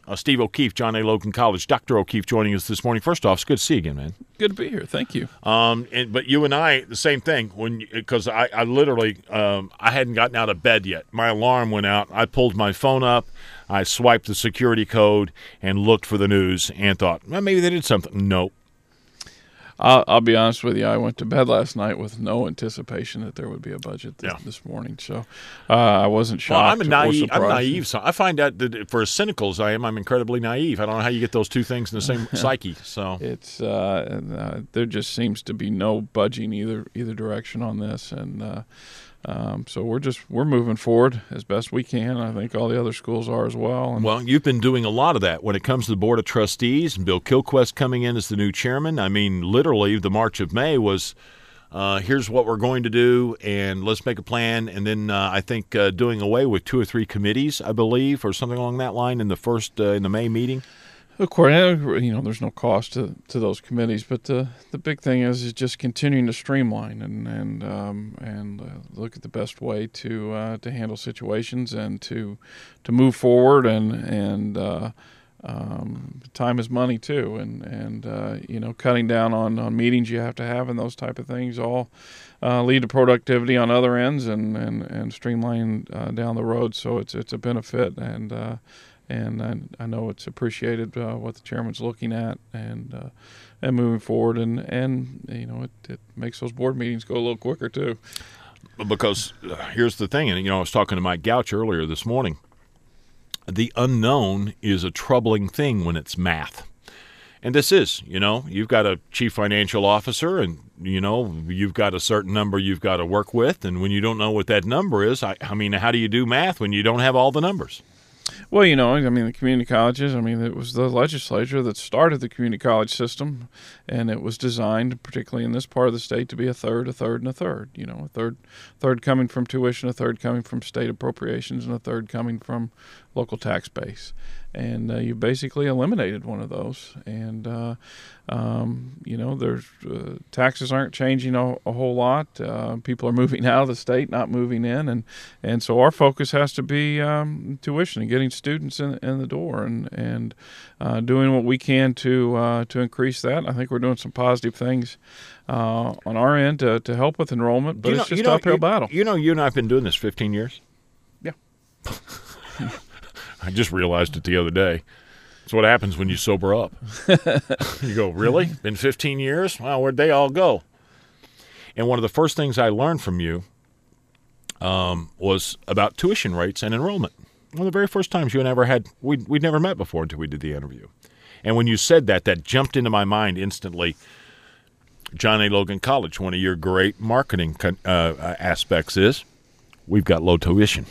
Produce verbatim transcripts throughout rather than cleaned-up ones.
Uh, Steve O'Keefe, John A. Logan College. Doctor O'Keefe joining us this morning. First off, it's good to see you again, man. Good to be here. Thank you. Um, and, but you and I, the same thing. When because I, I literally um, I hadn't gotten out of bed yet. My alarm went out. I pulled my phone up. I swiped the security code and looked for the news and thought, well, maybe they did something. Nope. I'll, I'll be honest with you. I went to bed last night with no anticipation that there would be a budget this, yeah. this morning. So uh, I wasn't shocked. Well, I'm a naive. Or I'm naive. So I find out that for as cynical as I am, I'm incredibly naive. I don't know how you get those two things in the same psyche. So it's uh, uh, there just seems to be no budging either either direction on this, and uh, um, so we're just we're moving forward as best we can. I think all the other schools are as well. And well, you've been doing a lot of that when it comes to the Board of Trustees and Bill Kilquist coming in as the new chairman. I mean, literally, the March of May was, uh, here's what we're going to do, and let's make a plan. And then uh, I think uh, doing away with two or three committees, I believe, or something along that line in the first uh, in the May meeting. Of course, you know, there's no cost to, to those committees, but the, the big thing is is just continuing to streamline and and um, and uh, look at the best way to uh, to handle situations and to to move forward and and uh, um, time is money too, and and uh, you know, cutting down on, on meetings you have to have and those type of things all uh, lead to productivity on other ends and and and streamline uh, down the road. So it's it's a benefit and. Uh, And I, I know it's appreciated uh, what the chairman's looking at and uh, and moving forward, and, and you know it, it makes those board meetings go a little quicker too. Because uh, here's the thing, and you know I was talking to Mike Gouch earlier this morning. The unknown is a troubling thing when it's math, and this is. You know, you've got a chief financial officer, and you know you've got a certain number you've got to work with, and when you don't know what that number is, I, I mean, how do you do math when you don't have all the numbers? Well, you know, I mean, the community colleges, I mean, it was the legislature that started the community college system, and it was designed, particularly in this part of the state, to be a third, a third, and a third. You know, a third, third coming from tuition, a third coming from state appropriations, and a third coming from local tax base. And uh, you basically eliminated one of those. And, uh, um, you know, there's uh, taxes aren't changing a, a whole lot. Uh, people are moving out of the state, not moving in. And, and so our focus has to be um, tuition and getting students in, in the door and, and uh, doing what we can to uh, to increase that. I think we're doing some positive things uh, on our end to, to help with enrollment, but you know, it's just you know, an uphill you, battle. You know, you and I have been doing this fifteen years. Yeah. I just realized it the other day. It's what happens when you sober up. You go, really? Been fifteen years? Well, where'd they all go? And one of the first things I learned from you um, was about tuition rates and enrollment. One of the very first times you and I ever had, we'd, we'd never met before until we did the interview. And when you said that, that jumped into my mind instantly. John A. Logan College, one of your great marketing uh, aspects is we've got low tuition.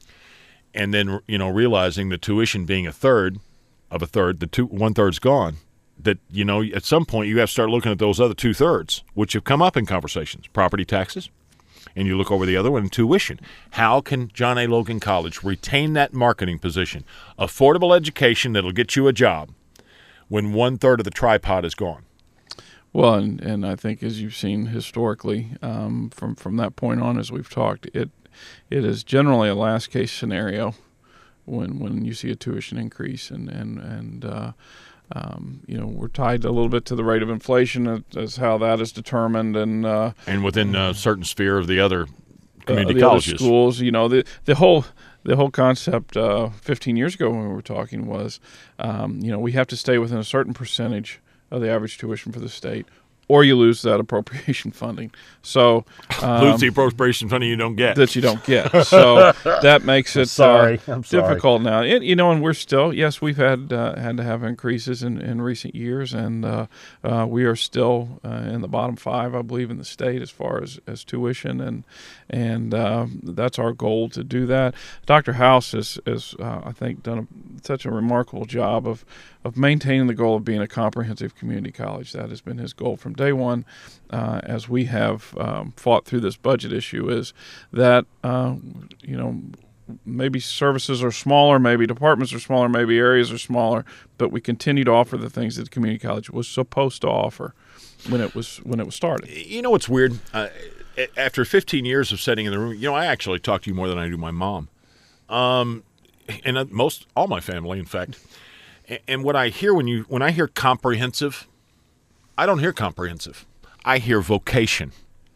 And then, you know, realizing the tuition being a third of a third, the two one third's gone, that, you know, at some point you have to start looking at those other two thirds, which have come up in conversations, property taxes, and you look over the other one, tuition. How can John A. Logan College retain that marketing position, affordable education that'll get you a job, when one third of the tripod is gone? Well, and, and I think as you've seen historically, um, from, from that point on, as we've talked, it it is generally a last case scenario when when you see a tuition increase, and and and uh, um, you know, we're tied a little bit to the rate of inflation as how that is determined, and uh, and within a certain sphere of the other community uh, the colleges, other schools. You know, the the whole. The whole concept uh, fifteen years ago when we were talking was, um, you know, we have to stay within a certain percentage of the average tuition for the state, or you lose that appropriation funding. So um, lose the appropriation funding you don't get. That you don't get. So that makes it sorry. Uh, I'm sorry. difficult now. It, you know, and we're still, yes, we've had uh, had to have increases in, in recent years, and uh, uh, we are still uh, in the bottom five, I believe, in the state as far as, as tuition, and and uh, that's our goal to do that. Doctor House has, has uh, I think, done a, such a remarkable job of of maintaining the goal of being a comprehensive community college. That has been his goal from day one, uh, as we have um, fought through this budget issue, is that, uh, you know, maybe services are smaller, maybe departments are smaller, maybe areas are smaller, but we continue to offer the things that the community college was supposed to offer when it was when it was started. You know what's weird? Uh, after fifteen years of sitting in the room, you know, I actually talk to you more than I do my mom, um, and most all my family, in fact. And, and what I hear when you when I hear comprehensive, I don't hear comprehensive. I hear vocation.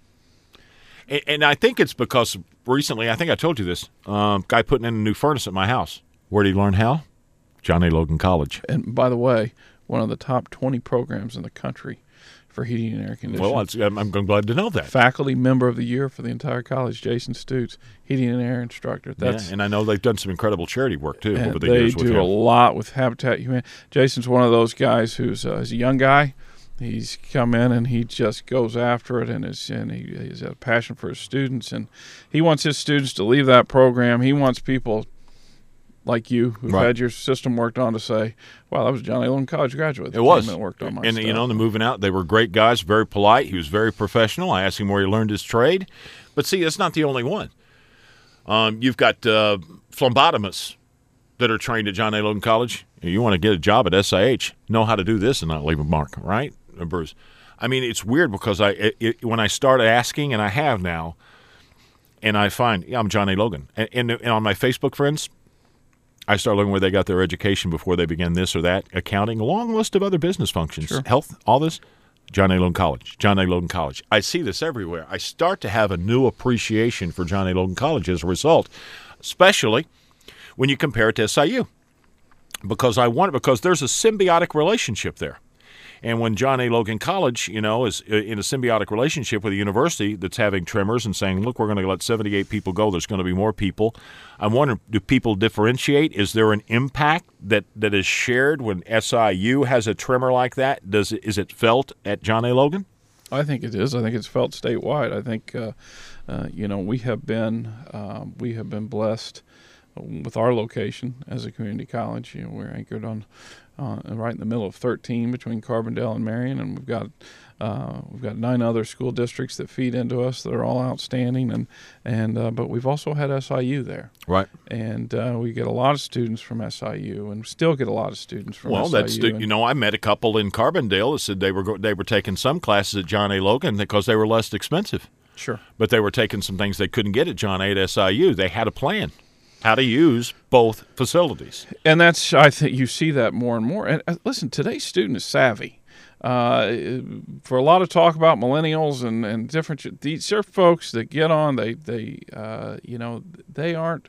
And, and I think it's because recently, I think I told you this, um, guy putting in a new furnace at my house. Where did he learn how? John A. Logan College. And by the way, one of the top twenty programs in the country for heating and air conditioning. Well, it's, I'm, I'm glad to know that. Faculty Member of the Year for the entire college, Jason Stutes, heating and air instructor. That's, yeah, and I know they've done some incredible charity work, too, over the they years with do him. a lot with Habitat Humanity. Jason's one of those guys who's uh, he's a young guy. He's come in and he just goes after it, and, is, and he, he's got a passion for his students, and he wants his students to leave that program. He wants people like you who've right. had your system worked on to say, wow, that was John A. Logan College graduate. It was. That worked on my and, stuff. you know, the moving out, they were great guys, very polite. He was very professional. I asked him where he learned his trade. But, see, that's not the only one. Um, you've got uh, phlebotomists that are trained at John A. Logan College. You want to get a job at S I H, know how to do this and not leave a mark, right, Bruce? I mean, it's weird because I it, it, when I started asking, and I have now, and I find, yeah, I'm John A. Logan. And, and, and on my Facebook friends, I start looking where they got their education before they began this or that, accounting, a long list of other business functions, sure. health, all this, John A. Logan College, John A. Logan College. I see this everywhere. I start to have a new appreciation for John A. Logan College as a result, especially when you compare it to S I U, because I want because there's a symbiotic relationship there. And when John A. Logan College, you know, is in a symbiotic relationship with a university that's having tremors and saying, look, we're going to let seventy-eight people go, there's going to be more people. I'm wondering, do people differentiate? Is there an impact that, that is shared when S I U has a tremor like that? Does it, is it felt at John A. Logan? I think it is. I think it's felt statewide. I think, uh, uh, you know, we have been uh, we have been blessed with our location as a community college. You know, we're anchored on uh, right in the middle of thirteen between Carbondale and Marion, and we've got uh, we've got nine other school districts that feed into us that are all outstanding, and and uh, but we've also had S I U there, right? And uh, we get a lot of students from S I U, and still get a lot of students from well, S I U. Well, that's the, you know, I met a couple in Carbondale that said they were go, they were taking some classes at John A. Logan because they were less expensive. Sure, but they were taking some things they couldn't get at John A. at S I U. They had a plan how to use both facilities. And that's, I think you see that more and more. And uh, listen, today's student is savvy. Uh, for a lot of talk about millennials and, and different, these are folks that get on, they, they uh, you know, they aren't,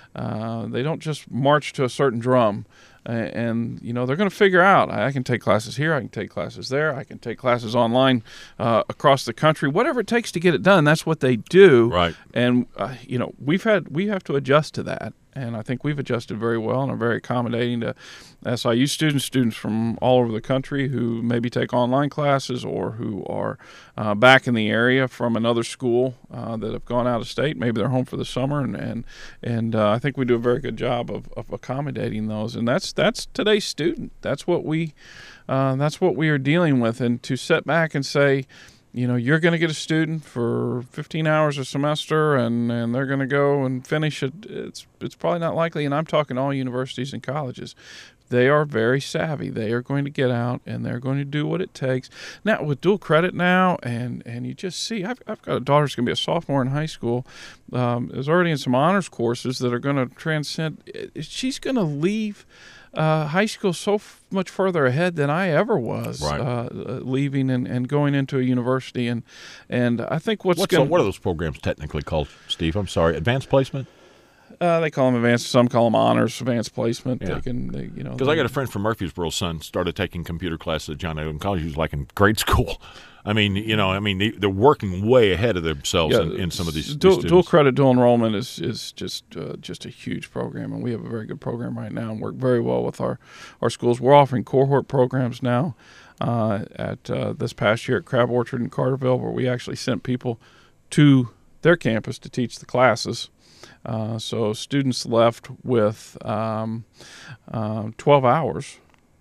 uh, they don't just march to a certain drum. And, and you know, they're going to figure out, I can take classes here, I can take classes there, I can take classes online uh, across the country, whatever it takes to get it done, that's what they do. Right. And, uh, you know, we've had, we have to adjust to that. And I think we've adjusted very well and are very accommodating to S I U students, students from all over the country who maybe take online classes or who are uh, back in the area from another school uh, that have gone out of state. Maybe they're home for the summer, and and, and uh, I think we do a very good job of, of accommodating those. And that's that's today's student. That's what we uh, that's what we are dealing with. And to sit back and say, you know, you're going to get a student for fifteen hours a semester, and, and they're going to go and finish it. It's it's probably not likely. And I'm talking all universities and colleges. They are very savvy. They are going to get out, and they're going to do what it takes. Now, with dual credit now, and, and you just see, I've, I've got a daughter who's going to be a sophomore in high school, um, is already in some honors courses that are going to transcend. She's going to leave Uh, high school so f- much further ahead than I ever was, right. uh, leaving and, and going into a university. And and I think what's, what's going the, what are those programs technically called, Steve? I'm sorry, advanced placement? Uh, they call them advanced. Some call them honors, advanced placement. Yeah. They can, they, you know. Because I got a friend from Murfreesboro's son started taking computer classes at John A. Logan College. He was like in grade school. I mean, you know, I mean, they, they're working way ahead of themselves yeah, in, in some of these, dual, these dual students. credit, dual enrollment is is just uh, just a huge program, and we have a very good program right now and work very well with our, our schools. We're offering cohort programs now. Uh, at uh, this past year at Crab Orchard in Carterville, where we actually sent people to their campus to teach the classes. Uh, so students left with um, uh, twelve hours.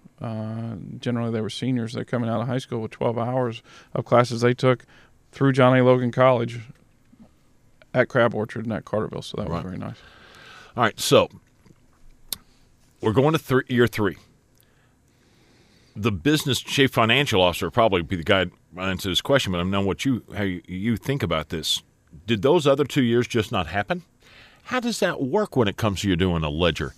Uh, generally, they were seniors. They're coming out of high school with twelve hours of classes they took through John A. Logan College at Crab Orchard and at Carterville. So that right. was very nice. All right, so we're going to th- year three. The business chief financial officer will probably be the guy to answer this question, but I know what you how you, you think about this. Did those other two years just not happen? How does that work when it comes to you doing a ledger?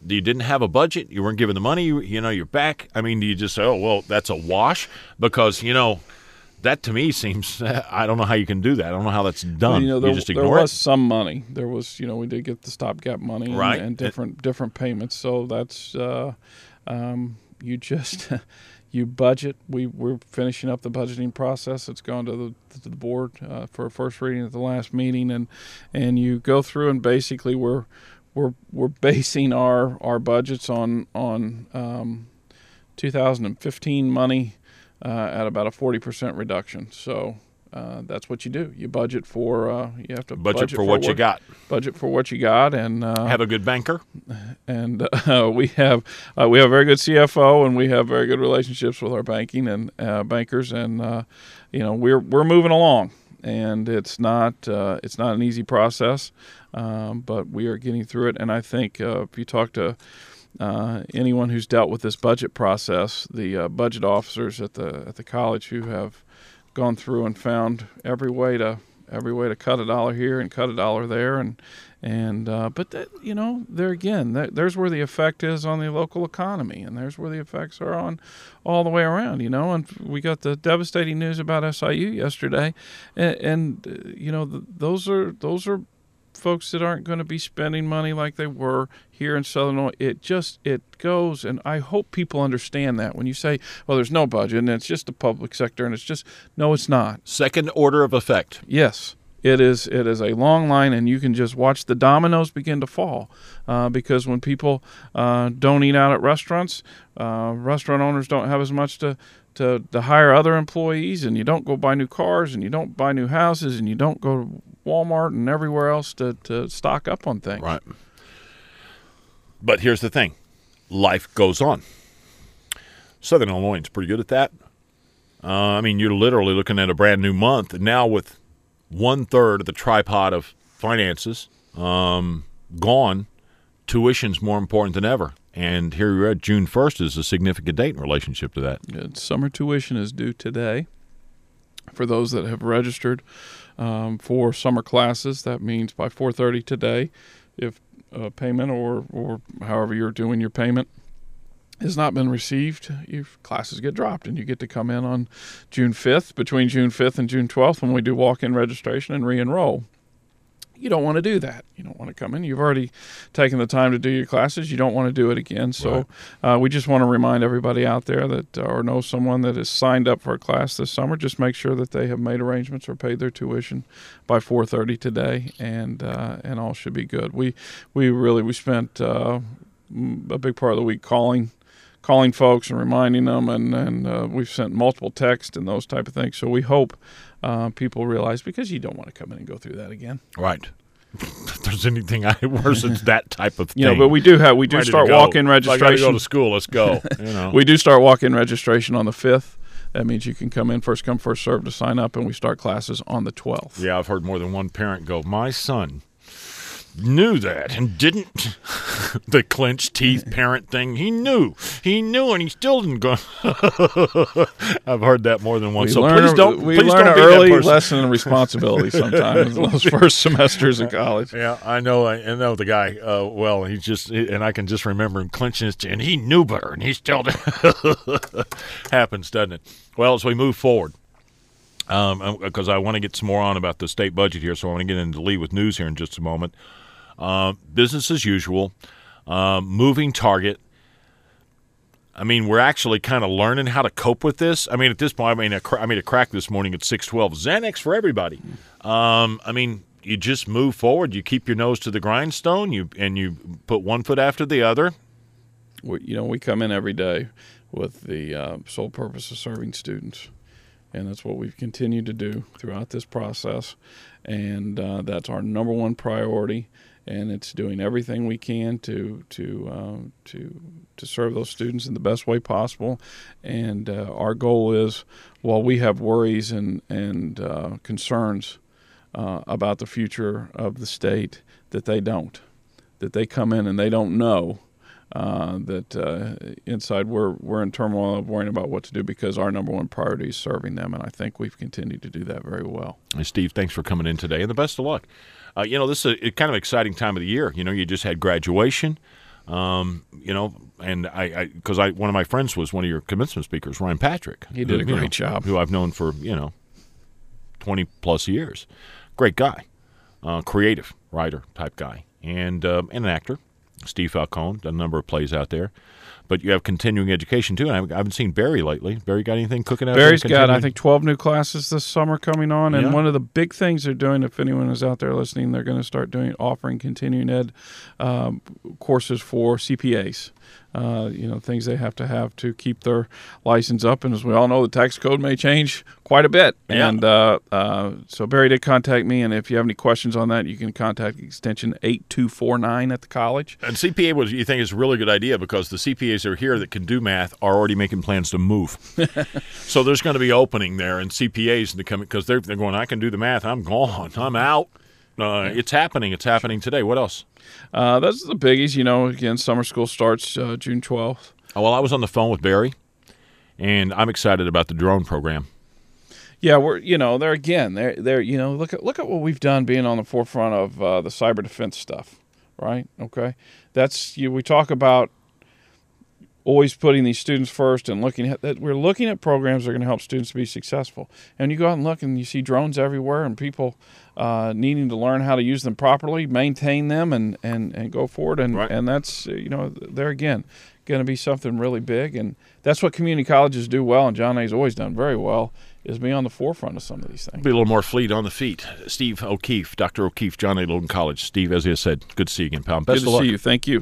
You didn't have a budget. You weren't given the money. You, you know, you're back. I mean, do you just say, oh, well, that's a wash? Because, you know, that to me seems, I don't know how you can do that. I don't know how that's done. Well, you know, there, you just there ignore was it? some money. There was, you know, we did get the stopgap money and, Right. and different different payments. So that's, uh, um, you just, you budget. We, we're finishing up the budgeting process. It's gone to the, to the board uh, for a first reading at the last meeting. And, and you go through and basically we're, we're, we're basing our, our budgets on, on um, two thousand fifteen money. Uh, at about a forty percent reduction. So uh, that's what you do. You budget for, uh, you have to Budget, budget for what you got. Budget for what you got. And uh, Have a good banker. and uh, we have uh, we have a very good C F O, and we have very good relationships with our banking and uh, bankers. And, uh, you know, we're we're moving along. And it's not uh, it's not an easy process, um, but we are getting through it. And I think uh, if you talk to Uh, anyone who's dealt with this budget process, the uh, budget officers at the at the college who have gone through and found every way to every way to cut a dollar here and cut a dollar there, and and uh, but that, you know, there again, that, there's where the effect is on the local economy, and there's where the effects are on all the way around. You know, and we got the devastating news about S I U yesterday, and, and uh, you know, the, those are those are. folks that aren't going to be spending money like they were here in Southern Illinois. It just, it goes, and I hope people understand that when you say, well, there's no budget and it's just the public sector and it's just, no, it's not. Second order of effect. Yes, it is. It is a long line, and you can just watch the dominoes begin to fall uh, because when people uh, don't eat out at restaurants, uh, restaurant owners don't have as much to To, to hire other employees, and you don't go buy new cars, and you don't buy new houses, and you don't go to Walmart and everywhere else to, to stock up on things. Right. But here's the thing. Life goes on. Southern Illinois is pretty good at that. Uh, I mean, you're literally looking at a brand new month. And now with one-third of the tripod of finances um, gone, tuition's more important than ever. And here we're at June first is a significant date in relationship to that. Good. Summer tuition is due today. For those that have registered um, for summer classes, that means by four thirty today, if uh, payment or, or however you're doing your payment has not been received, your classes get dropped, and you get to come in on June fifth, between June fifth and June twelfth when we do walk-in registration and re-enroll. You don't want to do that. You don't want to come in. You've already taken the time to do your classes. You don't want to do it again. So Right. uh, we just want to remind everybody out there that uh, or know someone that has signed up for a class this summer. Just make sure that they have made arrangements or paid their tuition by four thirty today, and uh, and all should be good. We we really we spent uh, a big part of the week calling calling folks and reminding them, and, and uh, we've sent multiple texts and those type of things. So we hope uh, people realize, because you don't want to come in and go through that again. Right. If there's anything I worse, it's that type of thing. You know, but we do have we do Ready to start go. walk-in If I got to registration. go to school. Let's go. You know. We do start walk-in registration on the fifth. That means you can come in, first come, first serve to sign up, and we start classes on the twelfth. Yeah, I've heard more than one parent go, my son knew that and didn't. The clenched teeth parent thing. He knew. He knew, and he still didn't go. I've heard that more than once. We so learn, please a, don't. we please learn don't an be that early person. lesson of responsibility sometimes in those first semesters in college. Yeah, I know. I, I know the guy. Uh, well, he just, and I can just remember him clenching his chin. And he knew better, and he still did. Happens, doesn't it? Well, as we move forward, um, because I want to get some more on about the state budget here, so I want to get into the lead with news here in just a moment. Uh, business as usual, uh, moving target. I mean, we're actually kind of learning how to cope with this. I mean, at this point, I mean, I made a crack this morning at six twelve. Xanax for everybody. Um, I mean, you just move forward. You keep your nose to the grindstone, you and you put one foot after the other. We, you know, we come in every day with the uh, sole purpose of serving students, and that's what we've continued to do throughout this process, and uh, that's our number one priority. And it's doing everything we can to to uh, to to serve those students in the best way possible. And uh, our goal is, while we have worries and and uh, concerns uh, about the future of the state, that they don't, that they come in and they don't know uh, that uh, inside we're we're in turmoil of worrying about what to do, because our number one priority is serving them. And I think we've continued to do that very well. Hey, Steve, thanks for coming in today, and the best of luck. Uh, you know, this is a, a kind of exciting time of the year. You know, you just had graduation. Um, you know, and I, because I, I, one of my friends was one of your commencement speakers, Ryan Patrick. He did who, a great you know, job. Who I've known for, you know, twenty plus years. Great guy, uh, creative writer type guy, and um, and an actor. Steve Falcone, done a number of plays out there. But you have continuing education, too. And I haven't seen Barry lately. Barry got anything cooking out Barry's there? got, I think, twelve new classes this summer coming on. And Yeah. one of the big things they're doing, if anyone is out there listening, they're going to start doing offering continuing ed um, courses for C P As. Uh, you know, things they have to have to keep their license up. And as we all know, the tax code may change quite a bit. Yeah. And uh, uh, so Barry did contact me. And if you have any questions on that, you can contact extension eight two four nine at the college. And C P A, was you think is a really good idea because the C P As are here that can do math are already making plans to move. So there's going to be opening there in C P As to come because they're, they're going, I can do the math. I'm gone. I'm out. Uh, it's happening. It's happening today. What else? Uh, those are the biggies. You know, again, summer school starts uh, June twelfth. Oh, well, I was on the phone with Barry, and I'm excited about the drone program. Yeah, we're you know there again there there you know look at look at what we've done being on the forefront of uh, the cyber defense stuff, right? Okay, that's you. We talk about always putting these students first and looking at that. We're looking at programs that are going to help students be successful. And you go out and look and you see drones everywhere and people uh, needing to learn how to use them properly, maintain them, and and, and go forward. And Right. and that's you know there again going to be something really big. And that's what community colleges do well. And John A's always done very well. Is be on the forefront of some of these things. Be a little more fleet on the feet. Steve O'Keefe, Doctor O'Keefe, John A. Logan College. Steve, as I said, good to see you again, pal. Best Good to of luck. see you. Thank you.